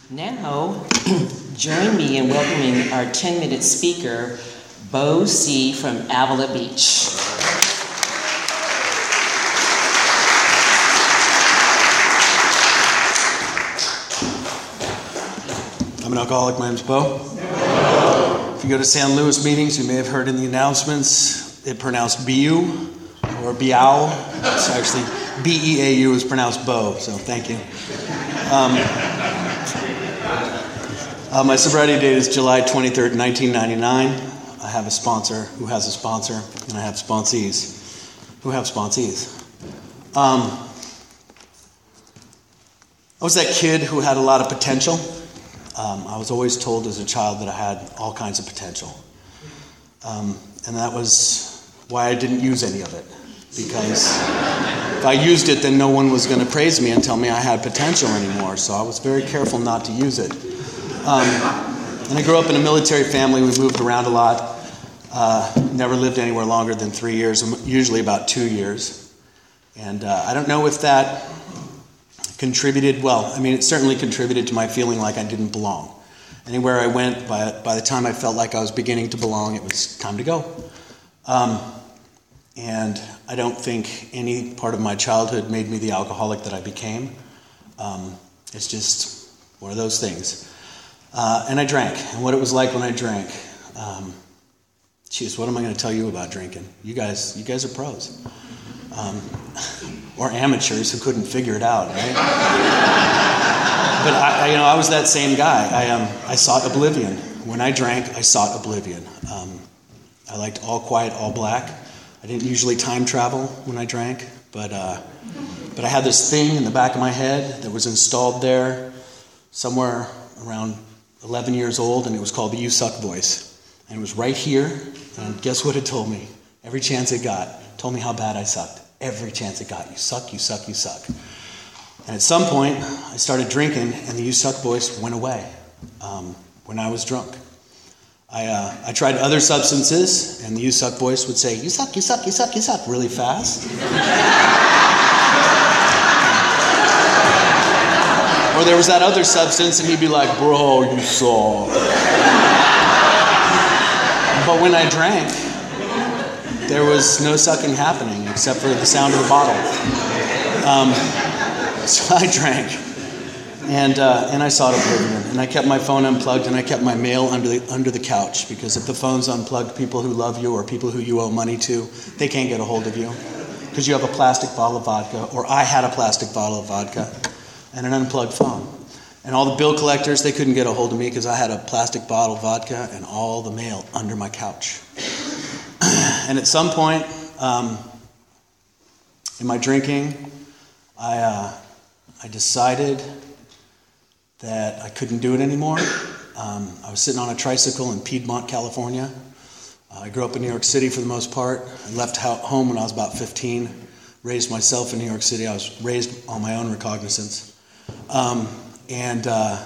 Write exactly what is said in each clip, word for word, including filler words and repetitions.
Now, join me in welcoming our ten-minute speaker, Bo C. from Avila Beach. I'm an alcoholic. My name's Bo. If you go to San Luis meetings, you may have heard in the announcements it pronounced B U or B-ow. It's actually B E A U is pronounced Bo, so thank you. Um, uh, my sobriety date is July twenty-third, nineteen ninety-nine. I have a sponsor who has a sponsor, and I have sponsees who have sponsees. Um, I was that kid who had a lot of potential. Um, I was always told as a child that I had all kinds of potential. Um, and that was why I didn't use any of it. Because if I used it, then no one was going to praise me and tell me I had potential anymore. So I was very careful not to use it. Um, and I grew up in a military family. We moved around a lot. Uh, never lived anywhere longer than three years, usually about two years. And uh, I don't know if that contributed, well, I mean, it certainly contributed to my feeling like I didn't belong. Anywhere I went, by, by the time I felt like I was beginning to belong, it was time to go. Um, and I don't think any part of my childhood made me the alcoholic that I became. Um, it's just one of those things. Uh, and I drank, and what it was like when I drank. Um, geez, what am I going to tell you about drinking? You guys, you guys are pros. Um, or amateurs who couldn't figure it out, right? But I, I, you know, I was that same guy. I um, I sought oblivion. When I drank, I sought oblivion. Um, I liked all quiet, all black. I didn't usually time travel when I drank, but uh, but I had this thing in the back of my head that was installed there somewhere around eleven years old, and it was called the "You Suck" voice. And it was right here, and guess what it told me? Every chance it got, it told me how bad I sucked. Every chance it got. You suck, you suck, you suck. And at some point, I started drinking, and the "you suck" voice went away um, when I was drunk. I uh, I tried other substances, and the "you suck" voice would say, "You suck, you suck, you suck, you suck," really fast. Or there was that other substance, and he'd be like, "Bro, you suck." But when I drank, there was no sucking happening except for the sound of the bottle. Um, so I drank, and uh, and I sought oblivion, and I kept my phone unplugged, and I kept my mail under the under the couch, because if the phone's unplugged, people who love you or people who you owe money to, they can't get a hold of you, because you have a plastic bottle of vodka, or I had a plastic bottle of vodka, and an unplugged phone. And all the bill collectors, they couldn't get a hold of me because I had a plastic bottle of vodka and all the mail under my couch. And at some point um, in my drinking, I uh, I decided that I couldn't do it anymore. Um, I was sitting on a tricycle in Piedmont, California. Uh, I grew up in New York City for the most part. I left ho- home when I was about fifteen, raised myself in New York City. I was raised on my own recognizance. Um, and uh,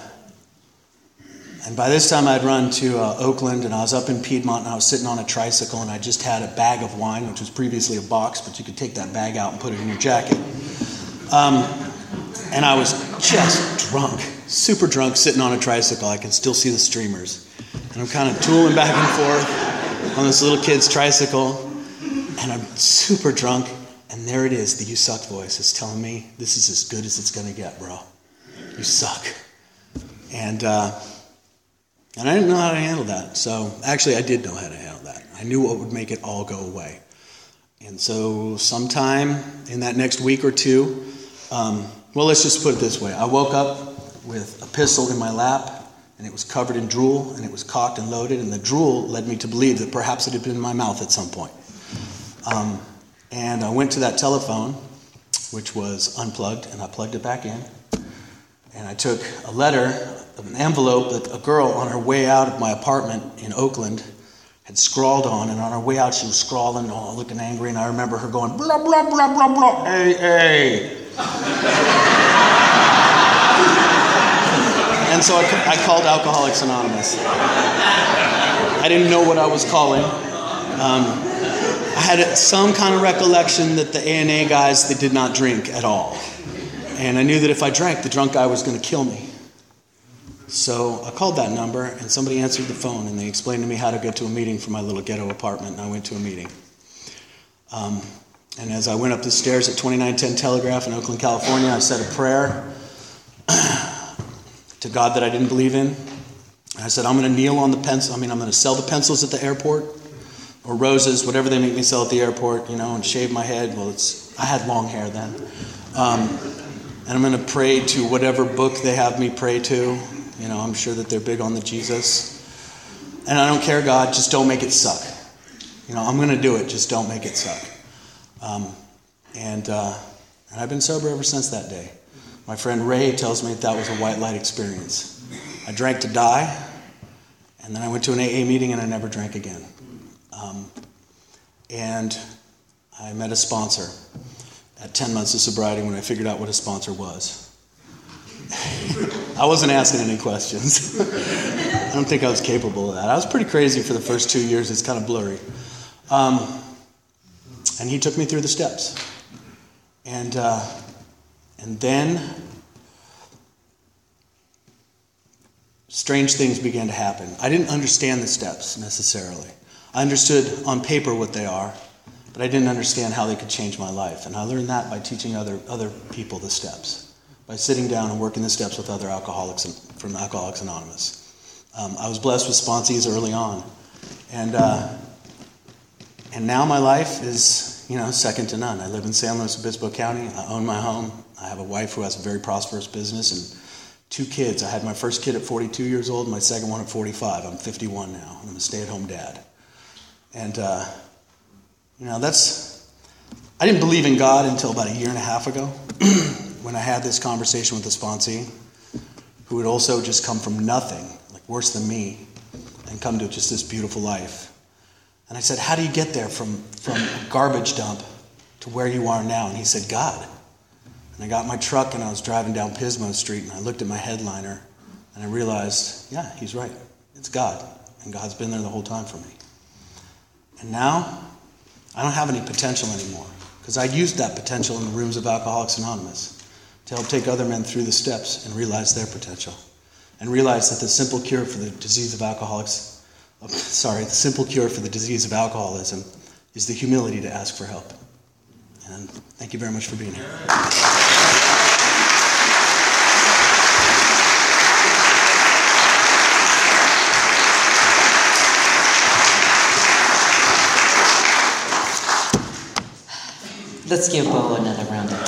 And by this time I'd run to uh, Oakland, and I was up in Piedmont, and I was sitting on a tricycle, and I just had a bag of wine, which was previously a box, but you could take that bag out and put it in your jacket. Um, and I was just drunk, super drunk, sitting on a tricycle. I can still see the streamers. And I'm kind of tooling back and forth on this little kid's tricycle, and I'm super drunk, and there it is, the "you suck" voice is telling me, this is as good as it's going to get, bro. You suck. And... uh And I didn't know how to handle that. So actually I did know how to handle that. I knew what would make it all go away. And so sometime in that next week or two, um, well, let's just put it this way. I woke up with a pistol in my lap, and it was covered in drool, and it was cocked and loaded, and the drool led me to believe that perhaps it had been in my mouth at some point. Um, and I went to that telephone, which was unplugged, and I plugged it back in. And I took a letter, an envelope that a girl on her way out of my apartment in Oakland had scrawled on, and on her way out she was scrawling, oh, looking angry, and I remember her going, blah, blah, blah, blah, blah, hey, hey. And so I, I called Alcoholics Anonymous. I didn't know what I was calling. Um, I had some kind of recollection that the A N A guys, they did not drink at all. And I knew that if I drank, the drunk guy was going to kill me. So I called that number, and somebody answered the phone, and they explained to me how to get to a meeting for my little ghetto apartment, and I went to a meeting. Um, and as I went up the stairs at twenty-nine ten Telegraph in Oakland, California, I said a prayer to God that I didn't believe in. I said, I'm going to kneel on the pencil. I mean, I'm going to sell the pencils at the airport, or roses, whatever they make me sell at the airport, you know, and shave my head. Well, it's I had long hair then. Um, and I'm going to pray to whatever book they have me pray to. You know, I'm sure that they're big on the Jesus. And I don't care, God, just don't make it suck. You know, I'm going to do it, just don't make it suck. Um, and, uh, and I've been sober ever since that day. My friend Ray tells me that that was a white light experience. I drank to die, and then I went to an A A meeting and I never drank again. Um, and I met a sponsor at ten months of sobriety when I figured out what a sponsor was. I wasn't asking any questions. I don't think I was capable of that. I was pretty crazy for the first two years. It's kind of blurry. Um, and he took me through the steps. And uh, and then strange things began to happen. I didn't understand the steps necessarily. I understood on paper what they are, but I didn't understand how they could change my life. And I learned that by teaching other other people the steps, by sitting down and working the steps with other alcoholics from Alcoholics Anonymous. Um, I was blessed with sponsees early on. And uh, and now my life is, you know, second to none. I live in San Luis Obispo County. I own my home. I have a wife who has a very prosperous business and two kids. I had my first kid at forty-two years old and my second one at forty-five. I'm fifty-one now, and I'm a stay-at-home dad. And, uh, you know, that's... I didn't believe in God until about a year and a half ago when I had this conversation with a sponsee who had also just come from nothing, like worse than me, and come to just this beautiful life. And I said, how do you get there from, from a garbage dump to where you are now? And he said, God. And I got my truck and I was driving down Pismo Street and I looked at my headliner and I realized, yeah, he's right. It's God. And God's been there the whole time for me. And now, I don't have any potential anymore because I used that potential in the rooms of Alcoholics Anonymous to help take other men through the steps and realize their potential. And realize that the simple cure for the disease of alcoholics, oh, sorry, the simple cure for the disease of alcoholism is the humility to ask for help. And thank you very much for being here. Let's give Bo another round of